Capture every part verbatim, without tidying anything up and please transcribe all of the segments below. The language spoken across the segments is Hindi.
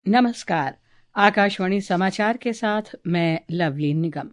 नमस्कार। आकाशवाणी समाचार के साथ मैं लवली निगम।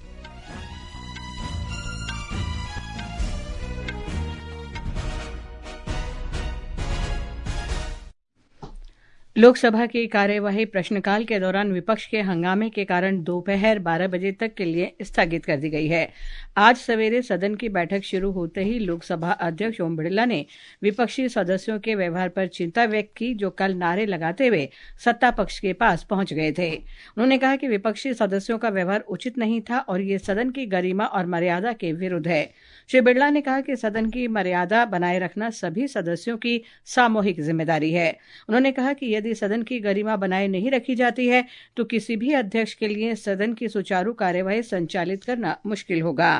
लोकसभा की कार्यवाही प्रश्नकाल के दौरान विपक्ष के हंगामे के कारण दोपहर बारह बजे तक के लिए स्थगित कर दी गई है। आज सवेरे सदन की बैठक शुरू होते ही लोकसभा अध्यक्ष ओम बिरला ने विपक्षी सदस्यों के व्यवहार पर चिंता व्यक्त की, जो कल नारे लगाते हुए सत्ता पक्ष के पास पहुंच गए थे। उन्होंने कहा कि विपक्षी सदस्यों का व्यवहार उचित नहीं था और ये सदन की गरिमा और मर्यादा के विरुद्ध है। श्री बिरला ने कहा कि सदन की मर्यादा बनाए रखना सभी सदस्यों की सामूहिक जिम्मेदारी है। उन्होंने कहा कि यदि सदन की गरिमा बनाए नहीं रखी जाती है तो किसी भी अध्यक्ष के लिए सदन की सुचारू कार्यवाही संचालित करना मुश्किल होगा।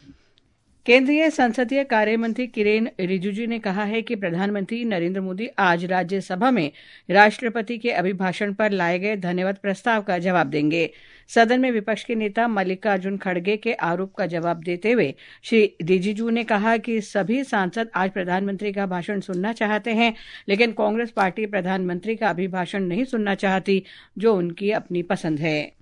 केंद्रीय संसदीय कार्य मंत्री किरेन रिजिजू ने कहा है कि प्रधानमंत्री नरेंद्र मोदी आज राज्यसभा में राष्ट्रपति के अभिभाषण पर लाए गए धन्यवाद प्रस्ताव का जवाब देंगे। सदन में विपक्ष के नेता मल्लिकार्जुन खड़गे के आरोप का जवाब देते हुए श्री रिजिजू ने कहा कि सभी सांसद आज प्रधानमंत्री का भाषण सुनना चाहते हैं, लेकिन कांग्रेस पार्टी प्रधानमंत्री का अभिभाषण नहीं सुनना चाहती, जो उनकी अपनी पसंद है।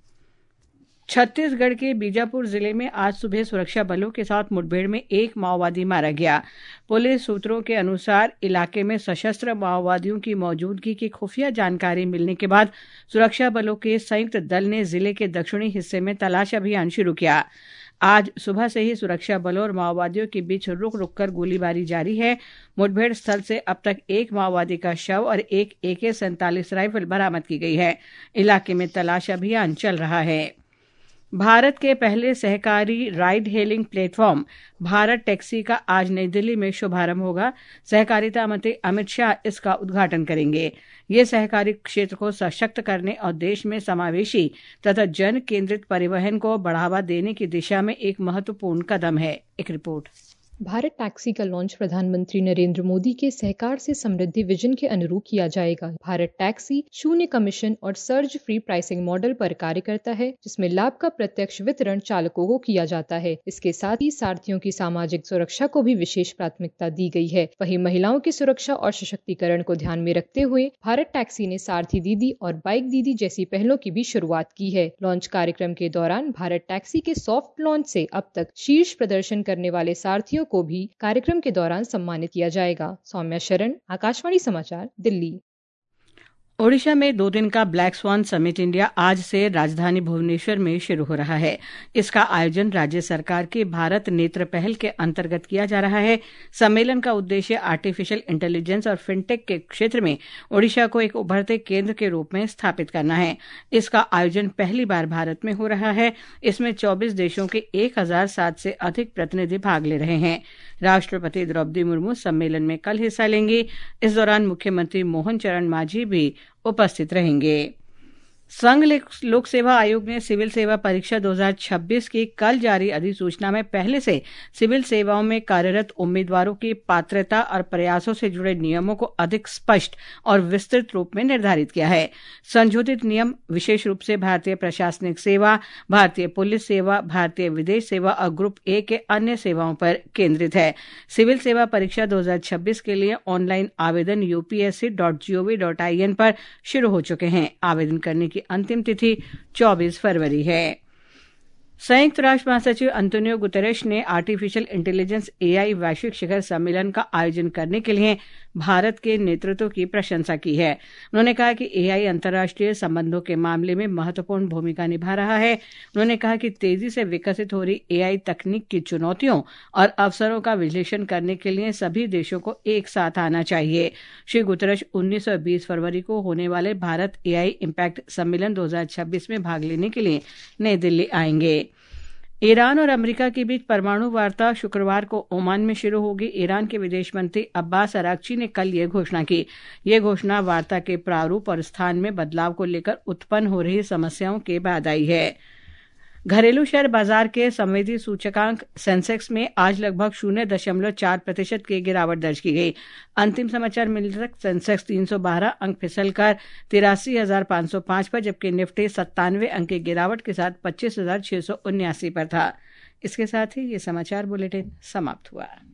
छत्तीसगढ़ के बीजापुर जिले में आज सुबह सुरक्षा बलों के साथ मुठभेड़ में एक माओवादी मारा गया। पुलिस सूत्रों के अनुसार इलाके में सशस्त्र माओवादियों की मौजूदगी की खुफिया जानकारी मिलने के बाद सुरक्षा बलों के संयुक्त दल ने जिले के दक्षिणी हिस्से में तलाश अभियान शुरू किया। आज सुबह से ही सुरक्षा बलों और माओवादियों के बीच रुक रुक कर गोलीबारी जारी है। मुठभेड़ स्थल से अब तक एक माओवादी का शव और एक ए के सैंतालीस राइफल बरामद की गई है। इलाके में तलाश अभियान चल रहा है। भारत के पहले सहकारी ride hailing platform Bharat taxi का आज नई दिल्ली में शुभारंभ होगा। सहकारिता मंत्री अमित शाह इसका उद्घाटन करेंगे। ये सहकारी क्षेत्र को सशक्त करने और देश में समावेशी तथा जन केंद्रित परिवहन को बढ़ावा देने की दिशा में एक महत्वपूर्ण कदम है। एक रिपोर्ट। भारत टैक्सी का लॉन्च प्रधानमंत्री नरेंद्र मोदी के सहकार से समृद्धि विजन के अनुरूप किया जाएगा। भारत टैक्सी शून्य कमीशन और सर्ज फ्री प्राइसिंग मॉडल पर कार्य करता है, जिसमें लाभ का प्रत्यक्ष वितरण चालकों को किया जाता है। इसके साथ ही सारथियों की सामाजिक सुरक्षा को भी विशेष प्राथमिकता दी गई है। वहीं महिलाओं की सुरक्षा और सशक्तिकरण को ध्यान में रखते हुए भारत टैक्सी ने सारथी दीदी और बाइक दीदी जैसी पहलों की भी शुरुआत की है। लॉन्च कार्यक्रम के दौरान भारत टैक्सी के सॉफ्ट लॉन्च से अब तक शीर्ष प्रदर्शन करने वाले सारथियों को भी कार्यक्रम के दौरान सम्मानित किया जाएगा। सौम्या शरण, आकाशवाणी समाचार, दिल्ली। ओडिशा में दो दिन का ब्लैक स्वान समिट इंडिया आज से राजधानी भुवनेश्वर में शुरू हो रहा है। इसका आयोजन राज्य सरकार की भारत नेत्र पहल के अंतर्गत किया जा रहा है। सम्मेलन का उद्देश्य आर्टिफिशियल इंटेलिजेंस और फिनटेक के क्षेत्र में ओडिशा को एक उभरते केंद्र के रूप में स्थापित करना है। इसका आयोजन पहली बार भारत में हो रहा है। इसमें चौबीस देशों के एक हजार सात से अधिक प्रतिनिधि भाग ले रहे हैं। राष्ट्रपति द्रौपदी मुर्मू सम्मेलन में कल हिस्सा लेंगी। इस दौरान मुख्यमंत्री मोहन चरण मांझी भी उपस्थित रहेंगे। संघ लोक सेवा आयोग ने सिविल सेवा परीक्षा दो हज़ार छब्बीस की कल जारी अधिसूचना में पहले से सिविल सेवाओं में कार्यरत उम्मीदवारों की पात्रता और प्रयासों से जुड़े नियमों को अधिक स्पष्ट और विस्तृत रूप में निर्धारित किया है। संशोधित नियम विशेष रूप से भारतीय प्रशासनिक सेवा, भारतीय पुलिस सेवा, भारतीय विदेश सेवा और ग्रुप ए के अन्य सेवाओं पर केंद्रित है। सिविल सेवा परीक्षा दो हज़ार छब्बीस के लिए ऑनलाइन आवेदन UPSC dot GOV dot I N पर शुरू हो चुके हैं। आवेदन करने की अंतिम तिथि चौबीस फरवरी है। संयुक्त राष्ट्र महासचिव अंतोनियो गुतेरेश ने आर्टिफिशियल इंटेलिजेंस एआई वैश्विक शिखर सम्मेलन का आयोजन करने के लिए भारत के नेतृत्व की प्रशंसा की है। उन्होंने कहा कि एआई अंतर्राष्ट्रीय संबंधों के मामले में महत्वपूर्ण भूमिका निभा रहा है। उन्होंने कहा कि तेजी से विकसित हो रही एआई तकनीक की चुनौतियों और अवसरों का विश्लेषण करने के लिए सभी देशों को एक साथ आना चाहिए। श्री गुतेरेश उन्नीस और बीस फरवरी को होने वाले भारत एआई इम्पैक्ट सम्मेलन दो हज़ार छब्बीस में भाग लेने के लिए नई दिल्ली आएंगे। ईरान और अमेरिका के बीच परमाणु वार्ता शुक्रवार को ओमान में शुरू होगी। ईरान के विदेश मंत्री अब्बास अरागची ने कल ये घोषणा की। ये घोषणा वार्ता के प्रारूप और स्थान में बदलाव को लेकर उत्पन्न हो रही समस्याओं के बाद आई है। घरेलू शेयर बाजार के संवेदी सूचकांक सेंसेक्स में आज लगभग शून्य दशमलव चार प्रतिशत की गिरावट दर्ज की गई। अंतिम समाचार मिलने तक सेंसेक्स तीन सौ बारह अंक फिसलकर तिरासी हजार पांच सौ पांच पर, जबकि निफ्टी सत्तानवे अंक की गिरावट के साथ पच्चीस हजार छह सौ उन्यासी पर था। इसके साथ ही ये समाचार बुलेटिन समाप्त हुआ।